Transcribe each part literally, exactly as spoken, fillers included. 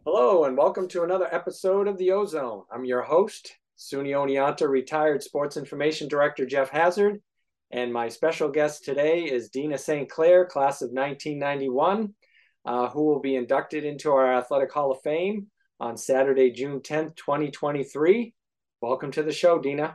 Hello and welcome to another episode of the Ozone. I'm your host, SUNY Oneonta retired Sports Information Director Jeff Hazard, and my special guest today is Dina Saint Clair, class of nineteen ninety-one, uh, who will be inducted into our Athletic Hall of Fame on Saturday, June tenth, twenty twenty-three. Welcome to the show, Dina.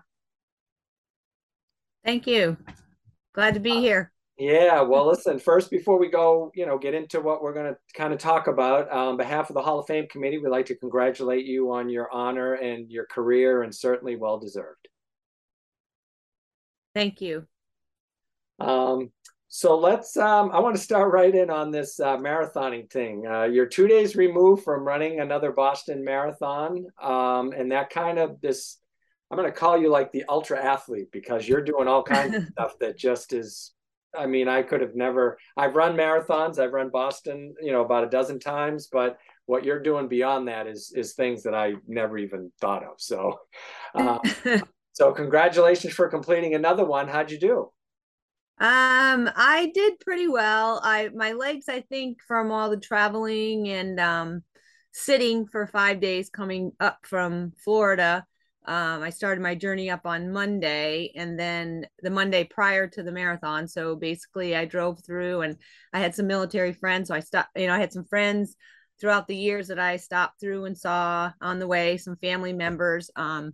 Thank you. Glad to be here. Yeah, well, listen, first, before we go, you know, get into what we're going to kind of talk about, on behalf of the Hall of Fame Committee, we'd like to congratulate you on your honor and your career, and certainly well deserved. Thank you. Um, so let's, um, I want to start right in on this uh, marathoning thing. Uh, you're two days removed from running another Boston Marathon, um, and that kind of this, I'm going to call you like the ultra athlete because you're doing all kinds of stuff that just is. I mean, I could have never, I've run marathons, I've run Boston, you know, about a dozen times, but what you're doing beyond that is is things that I never even thought of. So, uh, so congratulations for completing another one. How'd you do? Um, I did pretty well. I my legs, I think, from all the traveling and um sitting for five days coming up from Florida. Um, I started my journey up on Monday and then the Monday prior to the marathon. So basically I drove through and I had some military friends. So I stopped, you know, I had some friends throughout the years that I stopped through and saw on the way, some family members. Um,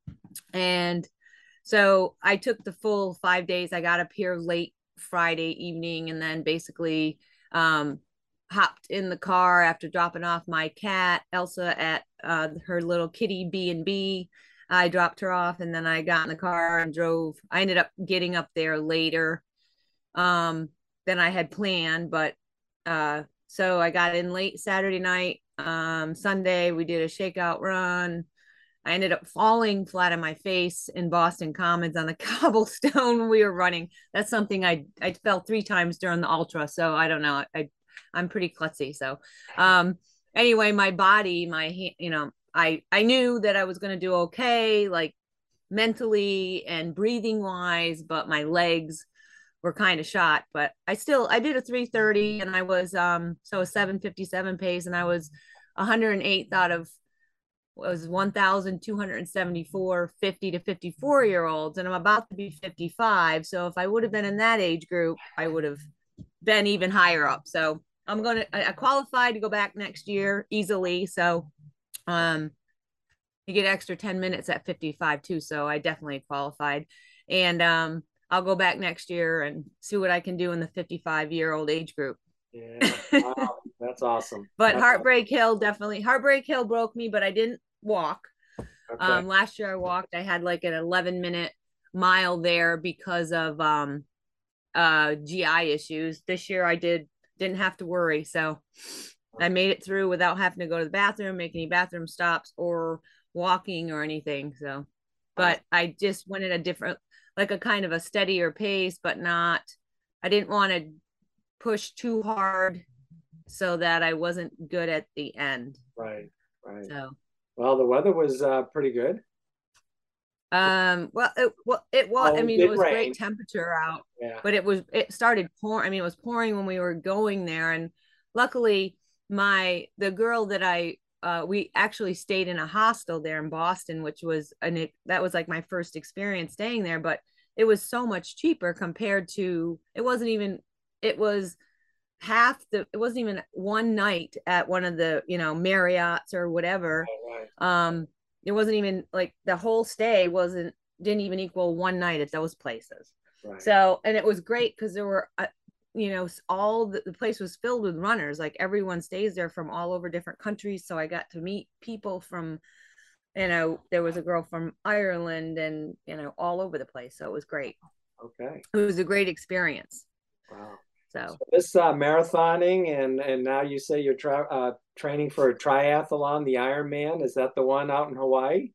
and So I took the full five days. I got up here late Friday evening and then basically um, hopped in the car after dropping off my cat, Elsa, at uh, her little kitty B and B. I dropped her off and then I got in the car and drove. I ended up getting up there later um, than I had planned, but uh, so I got in late Saturday night. Um, Sunday, we did a shakeout run. I ended up falling flat on my face in Boston Commons on the cobblestone when we were running. That's something I I fell three times during the ultra, so I don't know. I I'm pretty klutzy. So, um, anyway, my body, my you know, I I knew that I was going to do okay, like mentally and breathing wise, but my legs were kind of shot. But I still I did a three thirty, and I was um so a seven fifty-seven pace, and I was one hundred eighth out of was one thousand two hundred seventy-four fifty to fifty-four year olds, and I'm about to be fifty-five. So if I would have been in that age group, I would have been even higher up. So I'm going to, I qualified to go back next year easily. So, um, you get extra ten minutes at fifty-five too. So I definitely qualified. And, um, I'll go back next year and see what I can do in the fifty-five year old age group. Yeah, wow, that's awesome. But That's Heartbreak Hill definitely, Heartbreak Hill broke me, but I didn't walk. okay. Um, last year I walked. I had like an eleven minute mile there because of um uh G I issues. This year I did didn't have to worry, so I made it through without having to go to the bathroom, make any bathroom stops, or walking or anything. So, Awesome. but I just went at a different, like a kind of a steadier pace, but not. I didn't want to push too hard so that I wasn't good at the end. Right, right. So. Well, the weather was uh, pretty good. Um, well, it, well, it was, Oh, I it mean, it did was great rain. temperature out, Yeah. but it was, it started pouring. I mean, it was pouring when we were going there. And luckily, my, the girl that I, uh, we actually stayed in a hostel there in Boston, which was, an, that was like my first experience staying there, but it was so much cheaper compared to, it wasn't even, it was half the, it wasn't even one night at one of the, you know, Marriott's or whatever. Right, Um, it wasn't even like the whole stay wasn't didn't even equal one night at those places. right, So, and it was great because there were uh, you know, all the, the place was filled with runners. Like everyone stays there from all over different countries, so I got to meet people from, you know, there was a girl from Ireland and, you know, all over the place, so it was great. right. Okay. It was a great experience. Wow. So So this uh, marathoning, and and now you say you're tra uh, training for a triathlon, the Ironman. Is that the one out in Hawaii?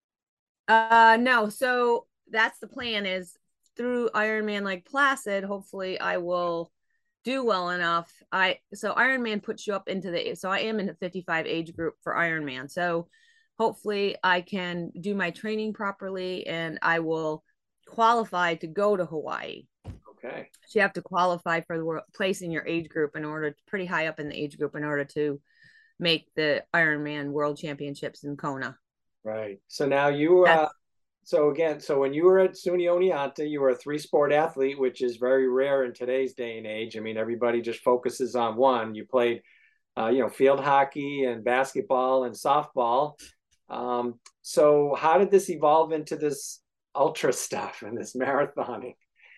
uh no, so that's the plan, is through Ironman Lake Placid, hopefully I will do well enough. I so Ironman puts you up into the, so I am in the fifty-five age group for Ironman. So hopefully I can do my training properly and I will qualify to go to Hawaii. Okay. So you have to qualify for the place in your age group in order, pretty high up in the age group in order to make the Ironman World Championships in Kona. Right. So now you, uh, That's so again, so when you were at SUNY Oneonta, you were a three sport athlete, which is very rare in today's day and age. I mean, everybody just focuses on one. You played, uh, you know, field hockey and basketball and softball. Um, so how did this evolve into this ultra stuff and this marathoning?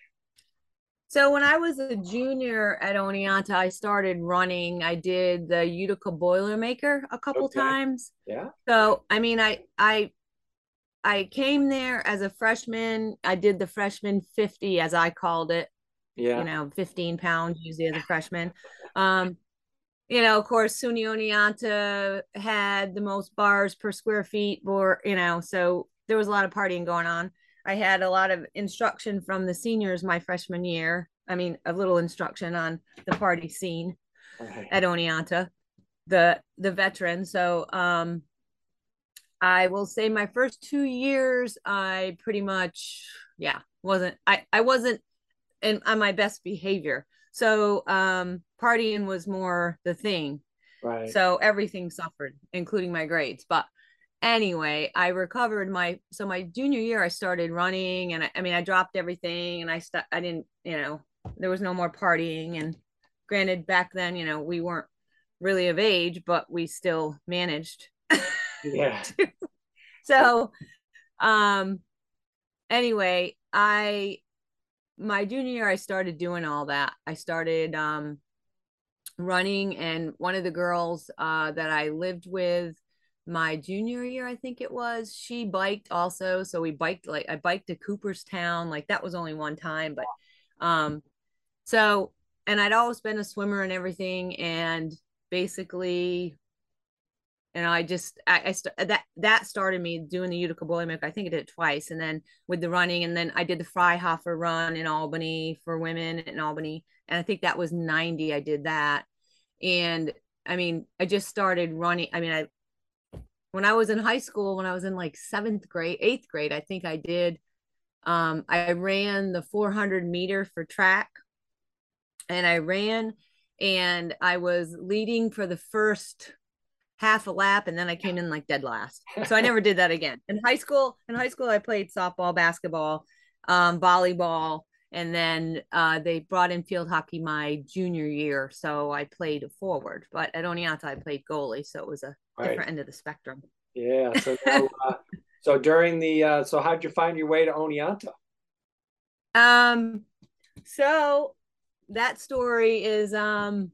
So when I was a junior at Oneonta, I started running. I did the Utica Boilermaker a couple Okay. times. Yeah. So I mean, I I I came there as a freshman. I did the freshman fifty, as I called it. You Yeah. know, fifteen pounds usually as a freshman. Um, you know, of course, SUNY Oneonta had the most bars per square feet, or you know, so there was a lot of partying going on. I had a lot of instruction from the seniors my freshman year. I mean, a little instruction on the party scene Right. at Oneonta, the the veteran. So um, I will say my first two years, I pretty much, yeah, wasn't I I wasn't in on my best behavior. So um, partying was more the thing. Right. So everything suffered, including my grades. But anyway, I recovered my so my junior year I started running, and I, I mean I dropped everything, and I st- I didn't, you know, there was no more partying. And granted, back then, you know, we weren't really of age, but we still managed. Yeah. So um anyway, I my junior year I started doing all that. I started um running, and one of the girls uh that I lived with my junior year, I think it was, she biked also. So we biked, like I biked to Cooperstown. Like that was only one time, but um so and I'd always been a swimmer and everything. And basically, and I just I, I st- that that started me doing the Utica Boilermaker. I think I did it twice, and then with the running, and then I did the Freihofer run in Albany for women in Albany, and I think that was ninety. I did that, and I mean, I just started running. I mean, I when I was in high school, when I was in like seventh grade, eighth grade, I think I did. Um, I ran the four hundred meter for track, and I ran, and I was leading for the first half a lap, and then I came in like dead last. So I never did that again. In high school, in high school I played softball, basketball, um, volleyball, and then uh, they brought in field hockey my junior year. So I played forward, but at Oneonta I played goalie, so it was a Right. different end of the spectrum. Yeah. So now, uh, so during the, uh, so how'd you find your way to Oneonta? um, so that story is um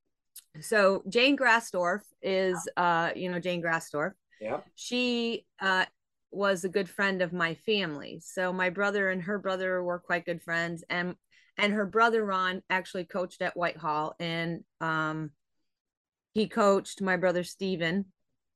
so Jane Grassdorf is uh you know Jane Grassdorf. Yeah. She uh was a good friend of my family. So my brother and her brother were quite good friends, and and her brother Ron actually coached at Whitehall, and um he coached my brother Steven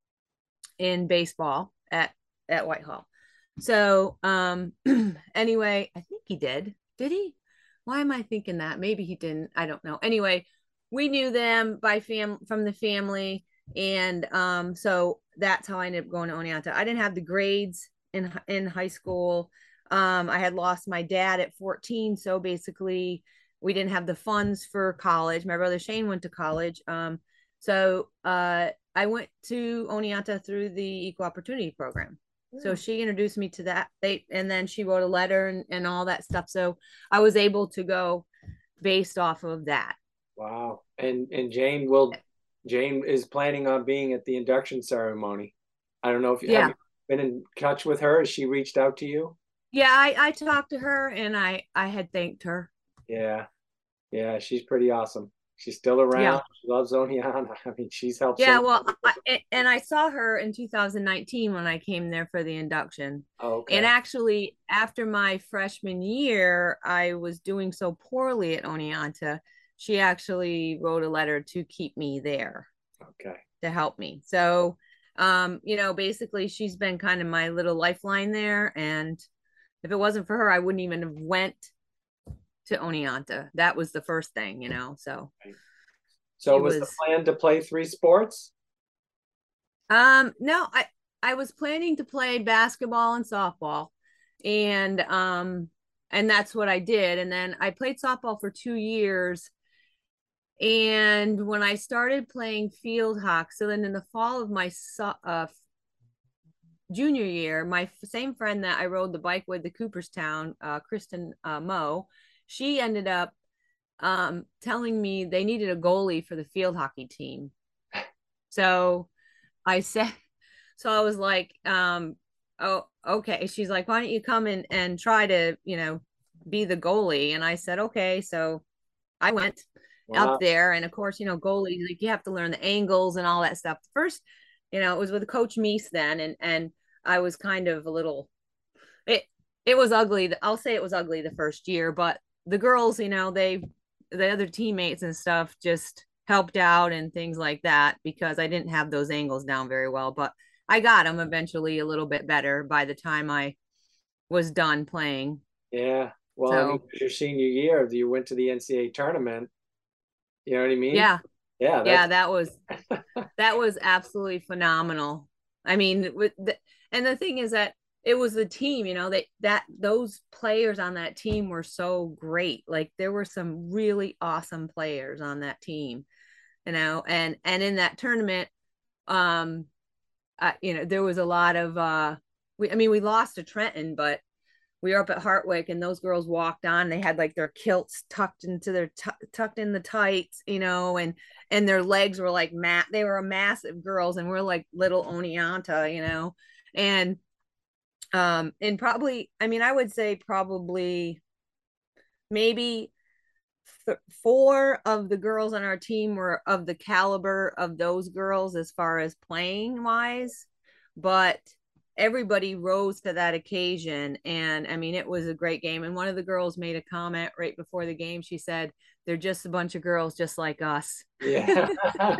in baseball at at Whitehall. So um anyway, I think he did. Did he? Why am I thinking that? Maybe he didn't. I don't know. Anyway, we knew them by fam from the family, and um so that's how I ended up going to Oneonta. I didn't have the grades in in high school. Um I had lost my dad at fourteen, so basically we didn't have the funds for college. My brother Shane went to college. Um so uh I went to Oneonta through the Equal Opportunity Program. So Hmm. she introduced me to that. They and then she wrote a letter and, and all that stuff. So I was able to go based off of that. Wow. And and Jane will Jane is planning on being at the induction ceremony. I don't know if you have Yeah. you been in touch with her. Has she reached out to you? Yeah, I, I talked to her, and I I had thanked her. Yeah. Yeah, she's pretty awesome. She's still Yeah. around. She loves Oneonta. I mean, she's helped so Yeah, many well, people. I, and I saw her in two thousand nineteen when I came there for the induction. Oh, And okay. actually, after my freshman year, I was doing so poorly at Oneonta. She actually wrote a letter to keep me there, Okay. to help me. So, um, you know, basically, she's been kind of my little lifeline there. And if it wasn't for her, I wouldn't even have went to Oneonta. That was the first thing, you know. So So she was the was plan to play three sports? Um, no, I I was planning to play basketball and softball, and um, and that's what I did. And then I played softball for two years, And when I started playing field hockey, so then in the fall of my uh, junior year, my same friend that I rode the bike with, the Cooperstown, uh, Kristen uh, Moe, she ended up um, telling me they needed a goalie for the field hockey team. So I said, so I was like, um, oh, okay. She's like, why don't you come in and try to, you know, be the goalie? And I said, okay. So I went wow. up there. And of course, you know, goalie, like you have to learn the angles and all that stuff. First, you know, it was with Coach Meese then. And, and I was kind of a little, it, it was ugly. I'll say it was ugly the first year, but the girls, you know, they, the other teammates and stuff just helped out and things like that because I didn't have those angles down very well, but I got them eventually a little bit better by the time I was done playing. Yeah. Well, so, I mean, your senior year, you went to the N C A A tournament. You know what I mean? Yeah. Yeah. Yeah. That was, that was absolutely phenomenal. I mean, with the, and the thing is that it was the team, you know, that, that those players on that team were so great. Like there were some really awesome players on that team, you know, and, and in that tournament, um, uh, you know, there was a lot of, uh, we, I mean, we lost to Trenton, but we were up at Hartwick and those girls walked on, they had like their kilts tucked into their, t- tucked in the tights, you know, and, and their legs were like mat. They were massive girls and we're like little Oneonta, you know, and, um, and probably, I mean, I would say probably maybe th- four of the girls on our team were of the caliber of those girls as far as playing wise, but everybody rose to that occasion. And I mean, it was a great game. And one of the girls made a comment right before the game. She said, they're just a bunch of girls just like us. Yeah.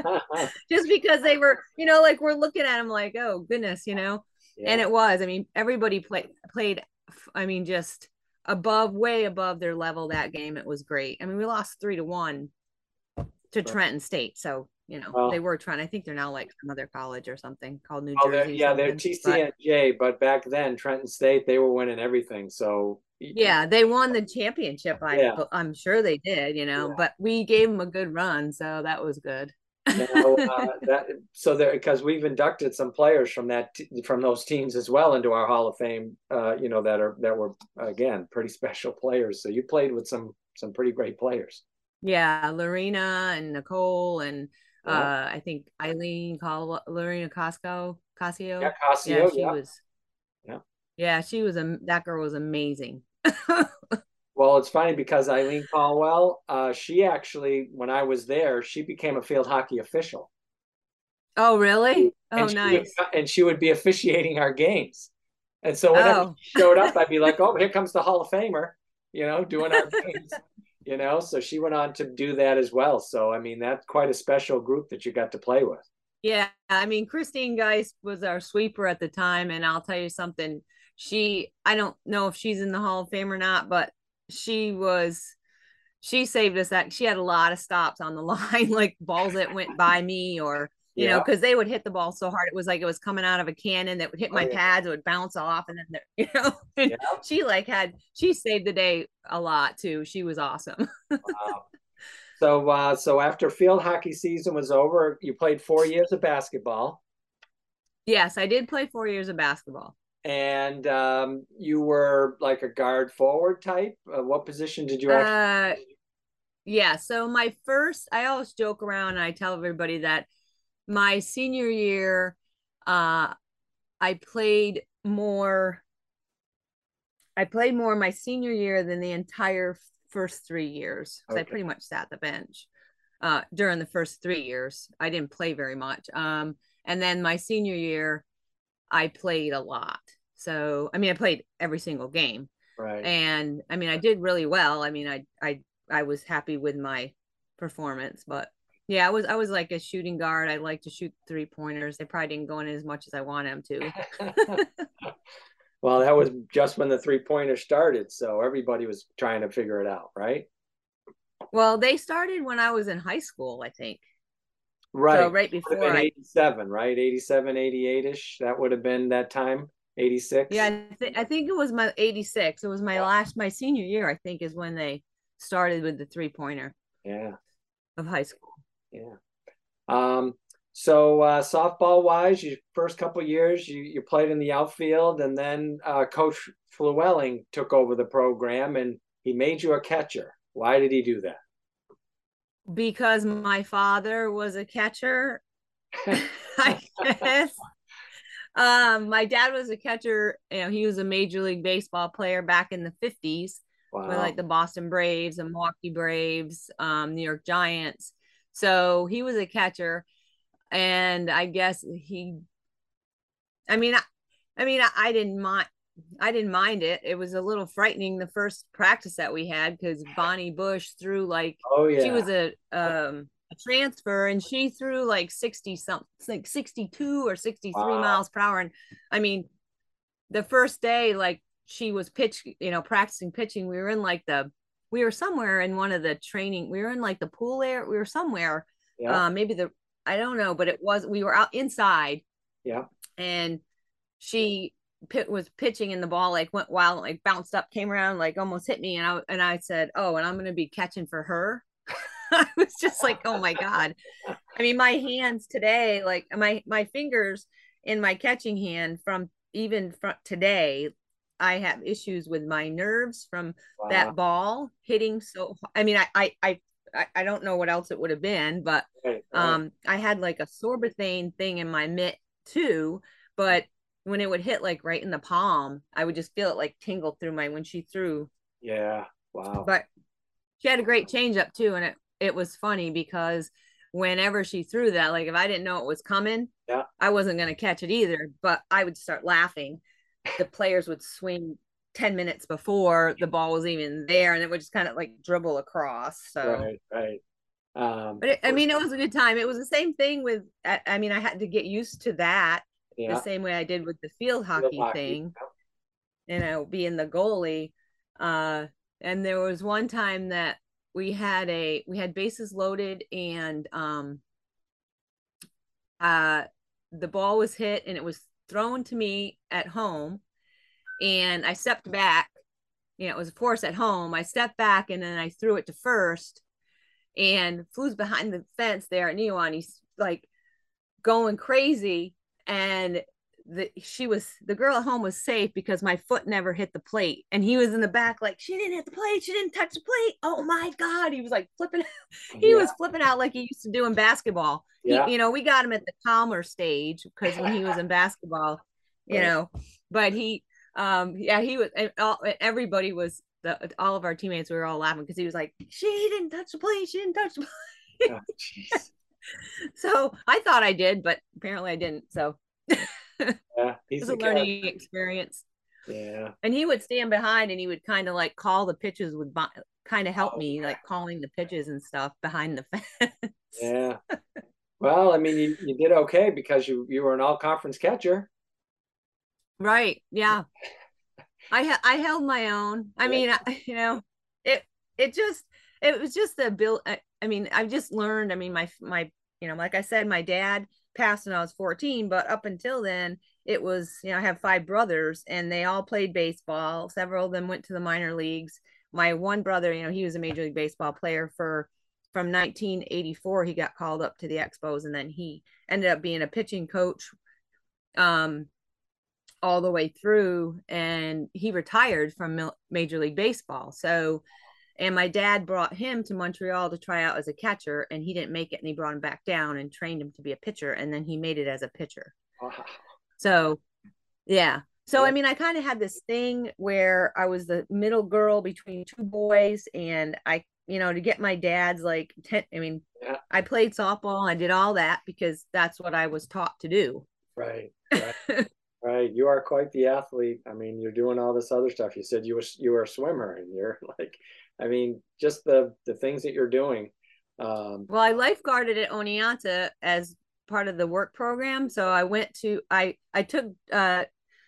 Just because they were, you know, like we're looking at them like, oh goodness, you know. Yeah. And it was, I mean, everybody played played I mean, just above, way above their level that game. It was great. I mean, we lost three to one to Trenton State. So, you know, well, they were trying, I think they're now like some other college or something called New oh, Jersey. Yeah, they're T C N J, but, but back then Trenton State, they were winning everything. So yeah, they won the championship. I, yeah. I'm sure they did, you know, yeah. But we gave them a good run. So that was good. Now, uh, that, so there, because we've inducted some players from that from those teams as well into our Hall of Fame, uh, you know, that are that were again pretty special players. So you played with some some pretty great players. Yeah, Lorena and Nicole and yeah. uh, I think Eileen called Lorena Costco Casio. Yeah, Casio. Yeah, she yeah. was. Yeah, yeah, she was a that girl was amazing. Well, it's funny because Eileen Caldwell, uh, she actually, when I was there, she became a field hockey official. Oh, really? Oh, and nice. Would, and she would be officiating our games. And so whenever oh. she showed up, I'd be like, oh, here comes the Hall of Famer, you know, doing our games, you know. So she went on to do that as well. So, I mean, that's quite a special group that you got to play with. Yeah. I mean, Christine Geist was our sweeper at the time. And I'll tell you something. She, I don't know if she's in the Hall of Fame or not, but she was she saved us that she had a lot of stops on the line, like balls that went by me, or you yeah. know, because they would hit the ball so hard it was like it was coming out of a cannon that would hit my oh, yeah. pads, it would bounce off, and then you know yeah. she like had she saved the day a lot too. She was awesome. Wow. So uh so after field hockey season was over, you played four years of basketball. Yes, I did play four years of basketball. And um, you were like a guard forward type. Uh, what position did you actually? Uh, yeah. So my first, I always joke around and I tell everybody that my senior year, uh, I played more. I played more my senior year than the entire first three years because okay. I pretty much sat the bench uh, during the first three years. I didn't play very much. Um, and then my senior year, I played a lot. So, I mean, I played every single game. Right. And I mean, I did really well. I mean, I, I, I was happy with my performance, but yeah, I was, I was like a shooting guard. I like to shoot three pointers. They probably didn't go in as much as I wanted them to. Well, that was just when the three pointer started. So everybody was trying to figure it out. Right. Well, they started when I was in high school, I think. Right. So right before I, eighty-seven, right? eighty-seven, eighty-eight ish. That would have been that time. eighty-six. Yeah, I, th- I think it was my eighty-six. It was my yeah. last, my senior year, I think, is when they started with the three pointer. Yeah. of high school. Yeah. Um, so uh, softball wise, your first couple years you, you played in the outfield, and then uh, Coach Flewelling took over the program and he made you a catcher. Why did he do that? Because my father was a catcher, I guess. Um, my dad was a catcher. You know, he was a Major League Baseball player back in the fifties Wow. with like the Boston Braves and Milwaukee Braves, um, New York Giants. So he was a catcher, and I guess he. I mean, I, I mean, I, I didn't mind. I didn't mind it. It was a little frightening the first practice that we had because Bonnie Bush threw like Oh she yeah. was a um a transfer and she threw like sixty something, like sixty-two or sixty-three Wow. miles per hour. And I mean, the first day, like she was pitch, you know, practicing pitching. We were in like the we were somewhere in one of the training, we were in like the pool area, we were somewhere, Yeah. uh, maybe the I don't know, but it was we were out inside. Yeah. And she pit was pitching and the ball like went wild, like bounced up, came around, like almost hit me. And I and I said, oh, and I'm gonna be catching for her. I was just like, oh my God. I mean, my hands today, like my my fingers in my catching hand from even from today, I have issues with my nerves from Wow. that ball hitting. So I mean, I I I I don't know what else it would have been, but right, right. um I had like a sorbothane thing in my mitt too, but when it would hit like right in the palm, I would just feel it like tingle through my when she threw. Yeah. Wow. But she had a great changeup too, and it it was funny because whenever she threw that, like if I didn't know it was coming, yeah, I wasn't going to catch it either. But I would start laughing. The players would swing ten minutes before the ball was even there, and it would just kind of like dribble across. So right, right. Um, but it, I mean, it was a good time. It was the same thing with. I, I mean, I had to get used to that yeah. the same way I did with the field hockey, field hockey thing. Yeah. You know, being the goalie. Uh, and there was one time that we had a we had bases loaded and um uh the ball was hit and it was thrown to me at home, and I stepped back. You know, it was of course at home. I stepped back and then I threw it to first, and Flu's behind the fence there at Neon. He's like going crazy, and the she was the girl at home was safe because my foot never hit the plate, and he was in the back like, she didn't hit the plate, she didn't touch the plate. Oh my God, he was like flipping he yeah. was flipping out like he used to do in basketball. Yeah. He, you know, we got him at the calmer stage because when he was in basketball, you right. know, but he um yeah he was all, everybody was the all of our teammates, we were all laughing because he was like, she didn't touch the plate, she didn't touch the plate. Oh, jeez. So I thought I did, but apparently I didn't. So yeah, it was a learning character. experience. Yeah. And he would stand behind and he would kind of like call the pitches, would kind of help oh, me, yeah. like calling the pitches and stuff behind the fence. Yeah. Well, I mean, you, you did okay because you, you were an all conference catcher. Right. Yeah. I I held my own. I yeah. mean, I, you know, it, it just, it was just the bill. I, I mean, I've just learned, I mean, my, my, you know, like I said, my dad passed when I was fourteen, but up until then it was, you know, I have five brothers and they all played baseball. Several of them went to the minor leagues. My one brother, you know, he was a Major League Baseball player for from nineteen eighty-four. He got called up to the Expos, and then he ended up being a pitching coach um all the way through, and he retired from Major League Baseball. So and my dad brought him to Montreal to try out as a catcher, and he didn't make it, and he brought him back down and trained him to be a pitcher, and then he made it as a pitcher. Wow. So, yeah. So, yeah. I mean, I kind of had this thing where I was the middle girl between two boys, and I, you know, to get my dad's like, ten, I mean, yeah. I played softball, I did all that because that's what I was taught to do. Right, right. Right. You are quite the athlete. I mean, you're doing all this other stuff. You said you were, you were a swimmer, and you're like, I mean, just the the things that you're doing. Um, well, I lifeguarded at Oneonta as part of the work program. So I went to I I took uh,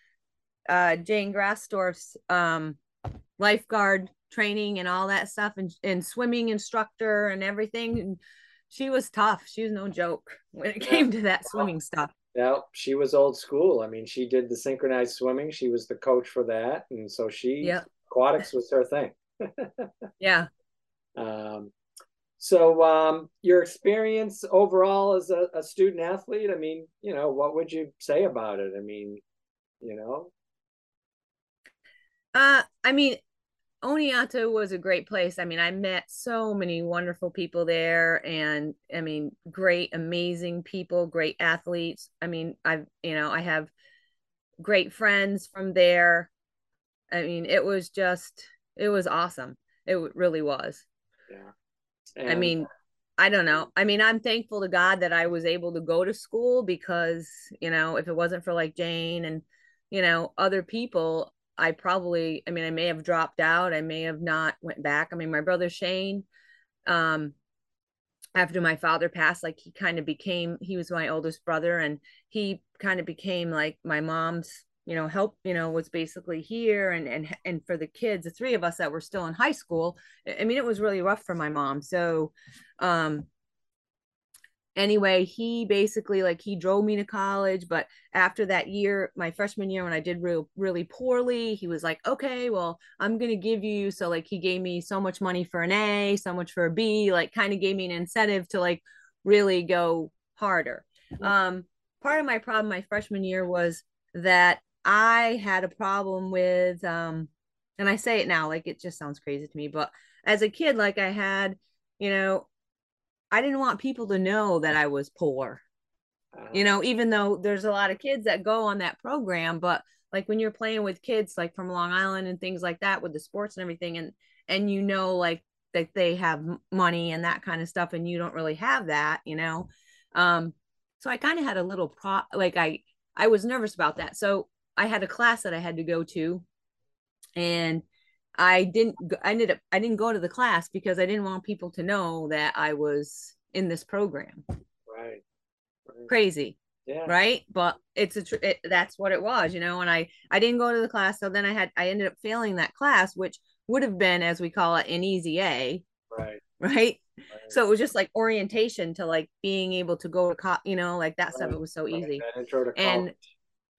uh, Jane Grassdorf's um, lifeguard training and all that stuff, and and swimming instructor and everything. And she was tough. She was no joke when it came to that swimming stuff. Yeah, she was old school. I mean, she did the synchronized swimming. She was the coach for that, and so she yeah. aquatics was her thing. Yeah. Um, So, um, your experience overall as a, a student athlete, I mean, you know, what would you say about it? I mean, you know, Uh, I mean, Oneonta was a great place. I mean, I met so many wonderful people there, and I mean, great, amazing people, great athletes. I mean, I've, you know, I have great friends from there. I mean, it was just, it was awesome. It really was. yeah. I And mean, I don't know. I mean, I'm thankful to God that I was able to go to school because, you know, if it wasn't for like Jane and, you know, other people, I probably, I mean, I may have dropped out. I may have not went back. I mean, my brother Shane, um, after my father passed, like he kind of became, he was my oldest brother and he kind of became like my mom's, you know, help, you know, was basically here and and and for the kids, the three of us that were still in high school. I mean, it was really rough for my mom. So, um, anyway, he basically like he drove me to college, but after that year, my freshman year when I did real really poorly, he was like, okay, well, I'm gonna give you, so like he gave me so much money for an A, so much for a B, like kind of gave me an incentive to like really go harder. Um, part of my problem my freshman year was that I had a problem with um and I say it now like it just sounds crazy to me, but as a kid, like I had, you know, I didn't want people to know that I was poor, uh, you know, even though there's a lot of kids that go on that program. But like when you're playing with kids like from Long Island and things like that with the sports and everything, and and you know, like that they have money and that kind of stuff, and you don't really have that, you know. Um, so I kind of had a little pro like I I was nervous about that. So I had a class that I had to go to, and I didn't I ended up I didn't go to the class because I didn't want people to know that I was in this program. right, right, Crazy, yeah, right? But it's a tr- it, that's what it was, you know. And I I didn't go to the class, so then I had I ended up failing that class, which would have been, as we call it, an easy A, right, right? right, So it was just like orientation to like being able to go to co- you know, like that stuff. right, It was so right. easy. That intro to And college,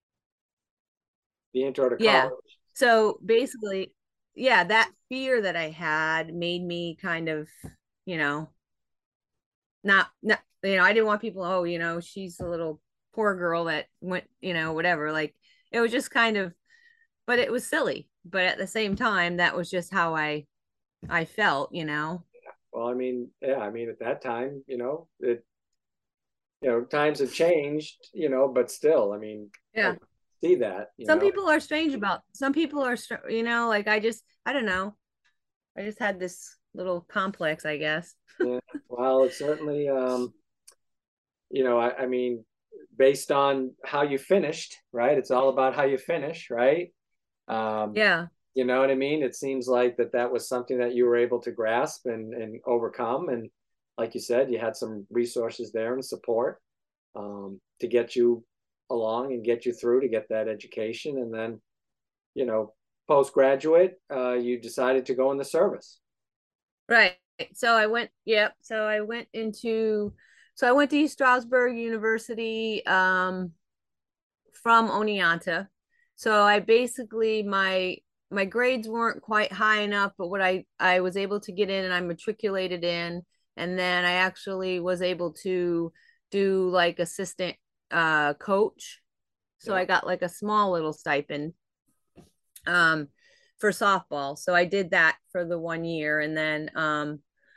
the intro to yeah, college. so basically, yeah, that fear that I had made me kind of, you know, not not you know, I didn't want people, oh, you know, she's a little poor girl that went, you know, whatever. Like it was just kind of, but it was silly. But at the same time, that was just how I I felt, you know. Well, I mean, yeah, I mean, at that time, you know, it, you know, times have changed, you know, but still, I mean, I Yeah. see that, you Some know. people are strange about some people are you know, like I just I don't know. I just had this little complex, I guess. Yeah. Well, it's certainly, um, you know, I, I mean, based on how you finished, right? It's all about how you finish, right? Um, Yeah. you know what I mean? It seems like that that was something that you were able to grasp and and overcome. And like you said, you had some resources there and support um, to get you along and get you through to get that education. And then, you know, postgraduate, uh, you decided to go in the service. Right. So I went, yep. So I went into, so I went to East Stroudsburg University um, from Oneonta. So I basically, my, my grades weren't quite high enough, but what I, I was able to get in and I matriculated in. And then I actually was able to do like assistant uh, coach. So Yeah. I got like a small little stipend um, for softball. So I did that for the one year. And then, um,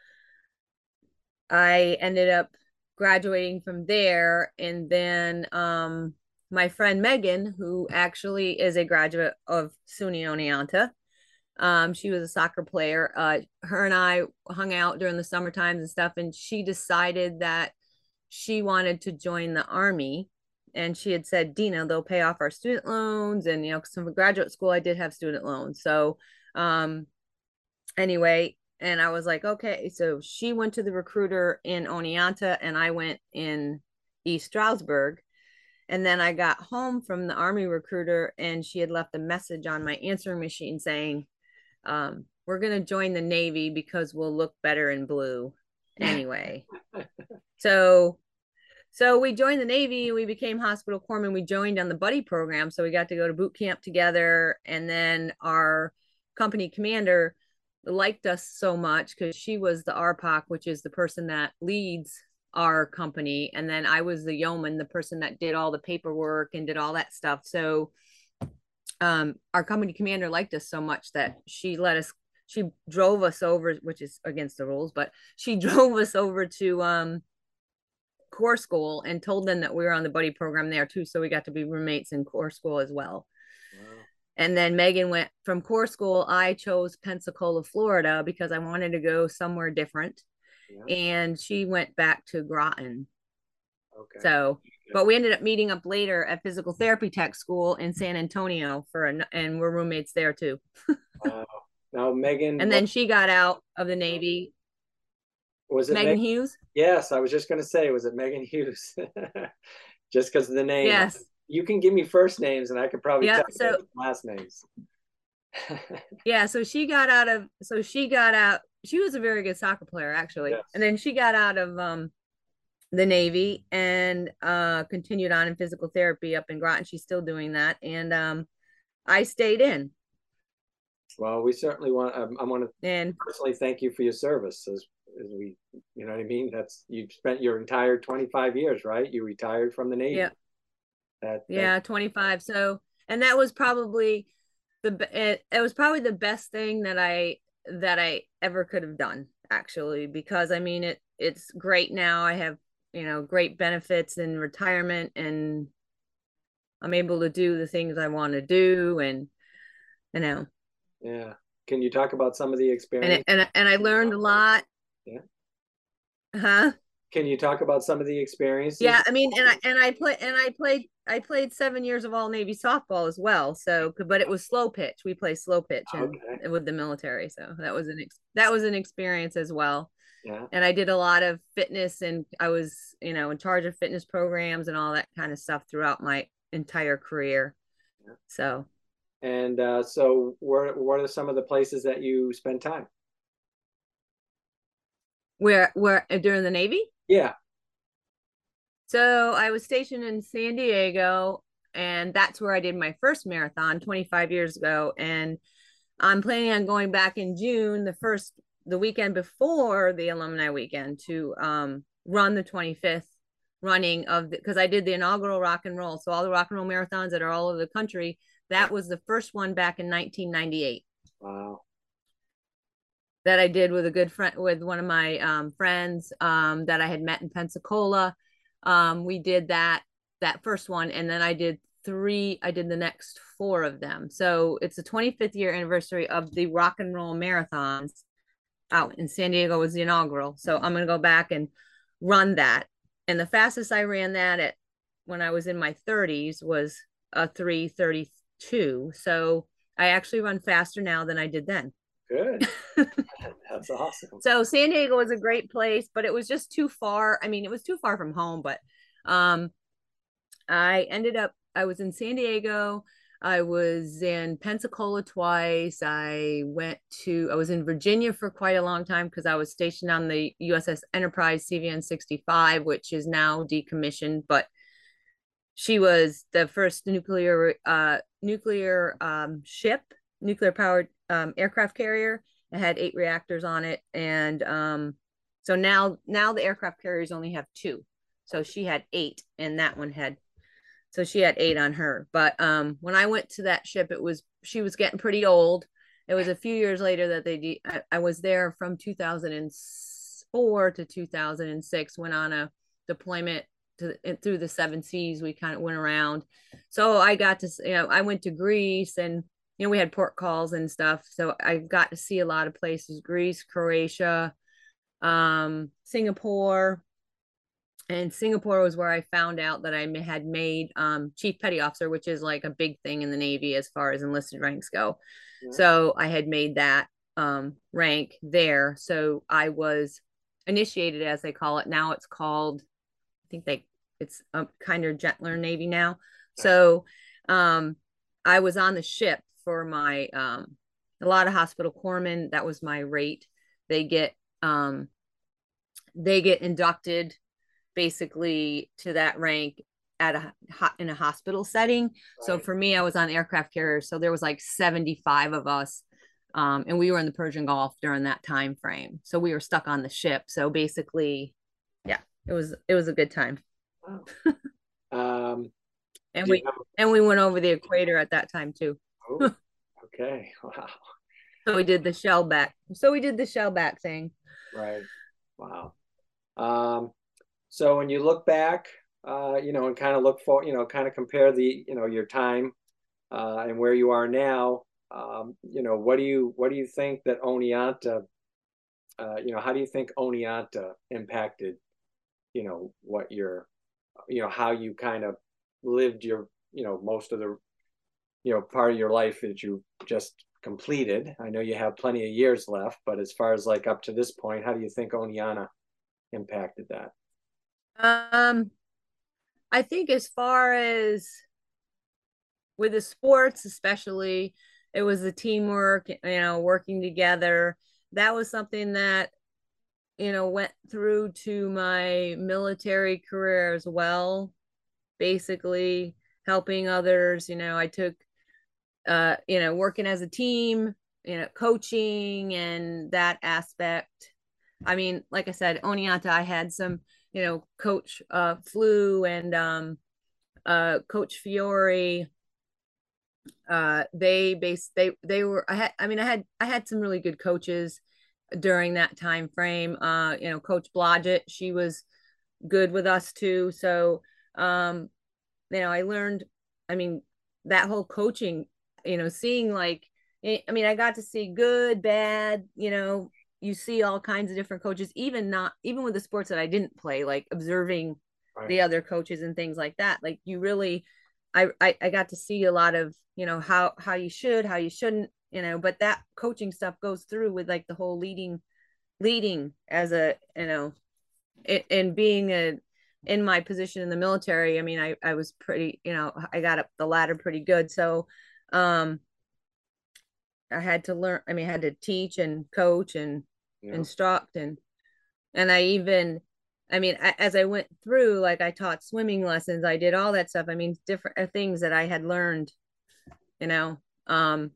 I ended up graduating from there. And then um, my friend Megan, who actually is a graduate of SUNY Oneonta, um, she was a soccer player. Uh, her and I hung out during the summer times and stuff, and she decided that she wanted to join the army. And she had said, Dina, they'll pay off our student loans. And, you know, because from graduate school, I did have student loans. So, um, anyway, and I was like, okay. So she went to the recruiter in Oneonta and I went in East Stroudsburg. And then I got home from the army recruiter and she had left a message on my answering machine saying, um, we're going to join the Navy because we'll look better in blue anyway. So so we joined the Navy and we became hospital corpsmen. We joined on the buddy program. So we got to go to boot camp together. And then our company commander liked us so much because she was the R P O C, which is the person that leads our company. And then I was the yeoman, the person that did all the paperwork and did all that stuff. So um, our company commander liked us so much that she let us, she drove us over, which is against the rules, but she drove us over to um, Corps School and told them that we were on the buddy program there too. So we got to be roommates in Corps School as well. Wow. And then Megan went from Corps School. I chose Pensacola, Florida, because I wanted to go somewhere different. Yeah. And she went back to Groton. Okay. So, but we ended up meeting up later at physical therapy tech school in San Antonio for a, and we're roommates there too. Wow. Now, Megan. And then what, she got out of the Navy. Was it Megan Meg Hughes? Yes, I was just going to say, was it Megan Hughes? Just because of the name. Yes. You can give me first names and I could probably yeah, tell so, you last names. Yeah, so she got out of, so she got out, she was a very good soccer player actually. Yes. And then she got out of um, the Navy and uh, continued on in physical therapy up in Groton. She's still doing that. And um, I stayed in. Well, we certainly want, um, I want to and, personally thank you for your service as, as we, you know what I mean? That's, you spent your entire twenty-five years, right? You retired from the Navy. Yeah. That, yeah, twenty-five. So, and that was probably the, it, it was probably the best thing that I, that I ever could have done actually, because I mean, it, it's great now. I have, you know, great benefits in retirement and I'm able to do the things I want to do. And, you know, yeah. Can you talk about some of the experience? And, and, and I learned a lot. Yeah. Huh? Can you talk about some of the experiences? Yeah, I mean, and I and I play and I played I played seven years of all Navy softball as well. So, but it was slow pitch. We play slow pitch and okay. with the military. So that was an ex that was an experience as well. Yeah. And I did a lot of fitness, and I was, you know, in charge of fitness programs and all that kind of stuff throughout my entire career. Yeah. So. And uh, so, what what are some of the places that you spend time? Where where during the Navy? Yeah. So I was stationed in San Diego, and that's where I did my first marathon twenty-five years ago. And I'm planning on going back in June, the first, the weekend before the alumni weekend, to um, run the twenty-fifth running of the, because I did the inaugural rock and roll. So all the rock and roll marathons that are all over the country, that was the first one back in nineteen ninety-eight. Wow. That I did with a good friend, with one of my um, friends um, that I had met in Pensacola. Um, we did that, that first one. And then I did three, I did the next four of them. So it's the twenty-fifth year anniversary of the rock and roll marathons out in San Diego was the inaugural. So I'm going to go back and run that. And the fastest I ran that at when I was in my thirties was a three thirty-two. So I actually run faster now than I did then. Good. That's awesome. So San Diego was a great place, but it was just too far. I mean, it was too far from home, but um, I ended up, I was in San Diego. I was in Pensacola twice. I went to, I was in Virginia for quite a long time because I was stationed on the U S S Enterprise C V N sixty-five, which is now decommissioned, but she was the first nuclear, uh, nuclear um, ship, nuclear powered um, aircraft carrier. It had eight reactors on it. And um, so now, now the aircraft carriers only have two. So she had eight and that one had, so she had eight on her. But um, when I went to that ship, it was, she was getting pretty old. It was a few years later that they, de I, I was there from two thousand four to two thousand six, went on a deployment to through the seven seas. We kind of went around. So I got to, you know, I went to Greece and, you know, we had port calls and stuff. So I got to see a lot of places, Greece, Croatia, um, Singapore. And Singapore was where I found out that I had made um, Chief Petty Officer, which is like a big thing in the Navy as far as enlisted ranks go. Yeah. So I had made that um, rank there. So I was initiated, as they call it. Now it's called, I think they, it's a kind of gentler Navy now. So um, I was on the ship for my, um, a lot of hospital corpsmen. That was my rate. They get, um, they get inducted basically to that rank at a in a hospital setting. Right. So for me, I was on aircraft carriers. So there was like seventy-five of us Um, and we were in the Persian Gulf during that time frame. So we were stuck on the ship. So basically, yeah, it was it was a good time. Wow. Um, and do you we have, and we went over the equator at that time too. oh, okay. Wow. So we did the shell back. So we did the shell back thing. Right. Wow. Um, so when you look back, uh, you know, and kind of look for, you know, kind of compare the, you know, your time uh, and where you are now, um, you know, what do you what do you think that Oneonta, uh, you know, how do you think Oneonta impacted, you know, what your, you know, how you kind of lived your, you know, most of the, you know, part of your life that you just completed? I know you have plenty of years left, but as far as like up to this point, how do you think Oneonta impacted that? Um, I think as far as with the sports, especially, it was the teamwork, you know, working together. That was something that, you know, went through to my military career as well. Basically, helping others. You know, I took, uh, you know, working as a team, you know, coaching and that aspect. I mean, like I said, Oneonta, I had some, you know, Coach uh, Flew and um, uh, Coach Fiore. Uh, they base they they were I had I mean I had I had some really good coaches during that time frame. Uh, you know, Coach Blodgett, she was good with us too. So um, you know, I learned, I mean, that whole coaching, you know, seeing like, I mean, I got to see good, bad, you know, you see all kinds of different coaches, even not, even with the sports that I didn't play, like observing Right. the other coaches and things like that. Like you really, I, I, I got to see a lot of, you know, how, how you should, how you shouldn't, you know, but that coaching stuff goes through with like the whole leading, leading as a, you know, it, and being a in my position in the military, I mean, I, I was pretty, you know, I got up the ladder pretty good. So um I had to learn, I mean, I had to teach and coach and Yeah. instruct and and I even I mean, I, as I went through, like I taught swimming lessons, I did all that stuff. I mean, different uh, things that I had learned, you know, um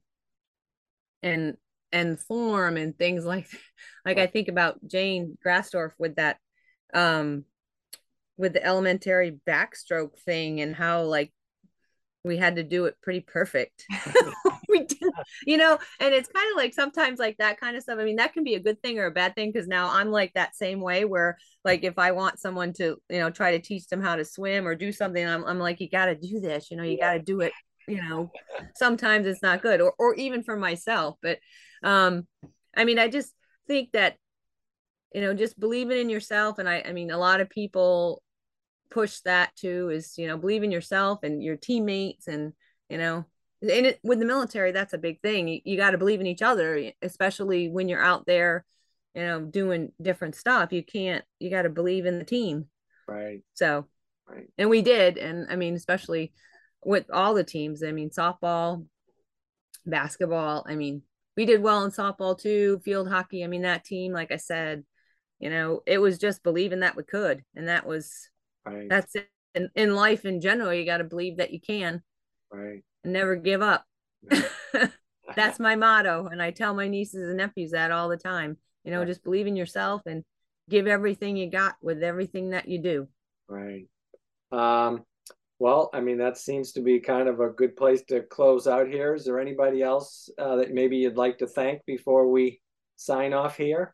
and and form and things like like I Right. think about Jane Grassdorf with that um with the elementary backstroke thing and how like we had to do it pretty perfect. We did, you know, and it's kind of like sometimes like that kind of stuff. I mean, that can be a good thing or a bad thing because now I'm like that same way where like if I want someone to, you know, try to teach them how to swim or do something, I'm I'm like, you got to do this, you know, you got Yeah. to do it, you know. Sometimes it's not good or or even for myself, but um I mean, I just think that you know, just believing in yourself and I I mean, a lot of people push that too is you know believe in yourself and your teammates and you know and it, with the military that's a big thing you, you got to believe in each other especially when you're out there you know doing different stuff you can't you got to believe in the team Right. so Right. and we did and I mean especially with all the teams I mean softball basketball I mean we did well in softball too field hockey I mean that team like I said you know it was just believing that we could and that was Right. that's it. In, in life in general, you got to believe that you can Right. and never give up. Right. That's my motto. And I tell my nieces and nephews that all the time. You know, Right. just believe in yourself and give everything you got with everything that you do. Right. Um, well, I mean, that seems to be kind of a good place to close out here. Is there anybody else uh, that maybe you'd like to thank before we sign off here?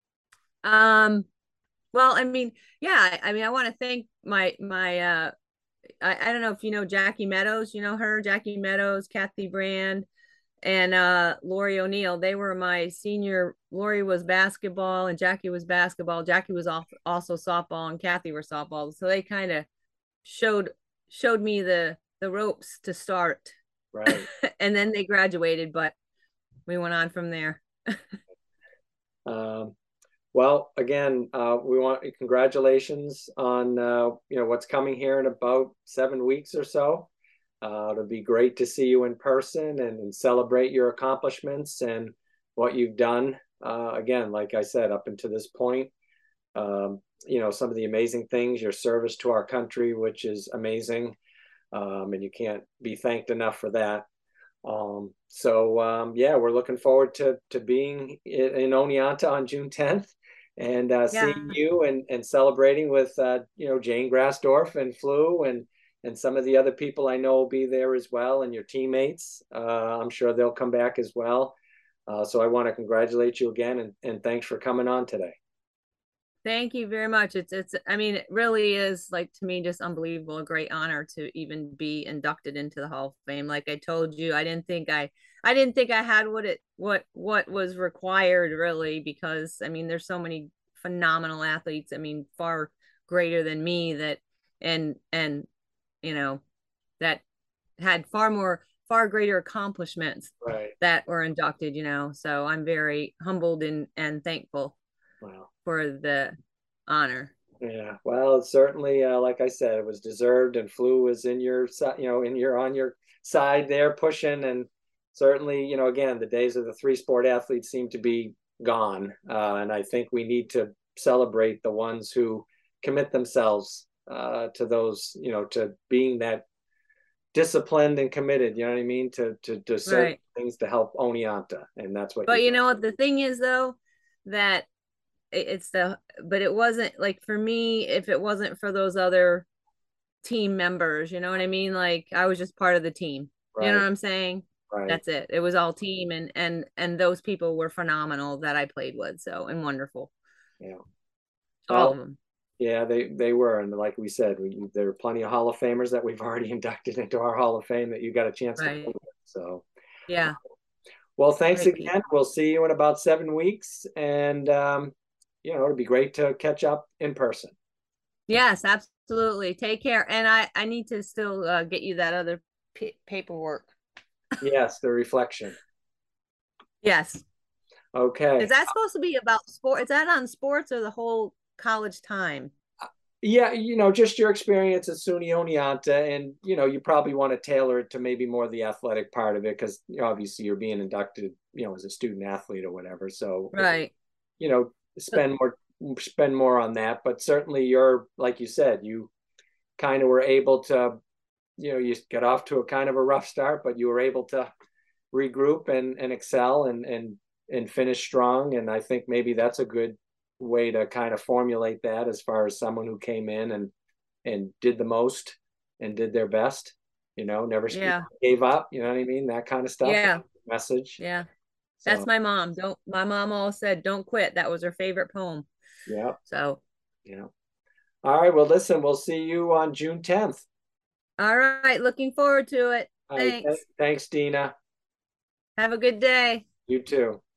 Um, well, I mean, yeah, I, I mean, I want to thank my my uh I, I don't know if you know Jackie Meadows, you know her, Jackie Meadows, Kathy Brand, and uh Lori O'Neill. They were my senior. Lori was basketball and Jackie was basketball. Jackie was off, also softball and Kathy were softball. So they kind of showed showed me the the ropes to start. Right. And then they graduated, but we went on from there. Um, well, again, uh, we want congratulations on uh, you know what's coming here in about seven weeks or so. Uh, it'll be great to see you in person and, and celebrate your accomplishments and what you've done. Uh, again, like I said, up until this point, um, you know, some of the amazing things, your service to our country, which is amazing. Um, and you can't be thanked enough for that. Um, so um, yeah, we're looking forward to to being in, in Oneonta on June tenth and uh, seeing Yeah. you and and celebrating with uh, you know Jane Grassdorf and Flu and and some of the other people I know will be there as well, and your teammates. Uh, I'm sure they'll come back as well. Uh, so I want to congratulate you again and, and thanks for coming on today. Thank you very much. It's it's I mean, it really is like to me just unbelievable, a great honor to even be inducted into the Hall of Fame. Like I told you, I didn't think I I didn't think I had what it what what was required really because I mean, there's so many phenomenal athletes. I mean, far greater than me that and and you know, that had far more far greater accomplishments Right. that were inducted, you know. So I'm very humbled and and thankful Wow. for the honor. Yeah, well, certainly, uh, like I said, it was deserved, and Flu was in your, you know, in your on your side there pushing, and certainly, you know, again, the days of the three sport athletes seem to be gone, uh, and I think we need to celebrate the ones who commit themselves uh, to those, you know, to being that disciplined and committed. You know what I mean? To to to certain Right. things to help Oneonta, and that's what you But you did. know what the thing is though, that it's the but it wasn't like for me if it wasn't for those other team members, you know what I mean? Like I was just part of the team. You know Right, what I'm saying? right, That's it. It was all team and and and those people were phenomenal that I played with. So and wonderful. yeah. All Well, of them. yeah, they they were, and like we said, we, there are plenty of Hall of Famers that we've already inducted into our Hall of Fame that you got a chance to play Right. with. So, Yeah. well, thanks Great people. again. We'll see you in about seven weeks, and um, you know, it'd be great to catch up in person. Yes, absolutely. Take care. And I I need to still uh, get you that other p- paperwork. Yes, the reflection. Yes. Is Okay. that supposed to be about sport? Is that on sports or the whole college time? Yeah, you know, just your experience at SUNY Oneonta, and you know, you probably want to tailor it to maybe more the athletic part of it because you know, obviously you're being inducted, you know, as a student athlete or whatever. So, Right. you know, spend more spend more on that. But certainly, you're like you said, you kind of were able to, you know, you got off to a kind of a rough start, but you were able to regroup and and excel and and and finish strong. And I think maybe that's a good way to kind of formulate that as far as someone who came in and and did the most and did their best. You know, never Yeah. gave up. You know what I mean? That kind of stuff. Yeah. Message. Yeah. That's So my mom. Don't my mom always said, "Don't quit." That was her favorite poem. yeah, So, yeah. All right. Well, listen, we'll see you on June tenth. all right, looking forward to it. All right. Th- Thanks. thanks, Dina. Have a good day. You too.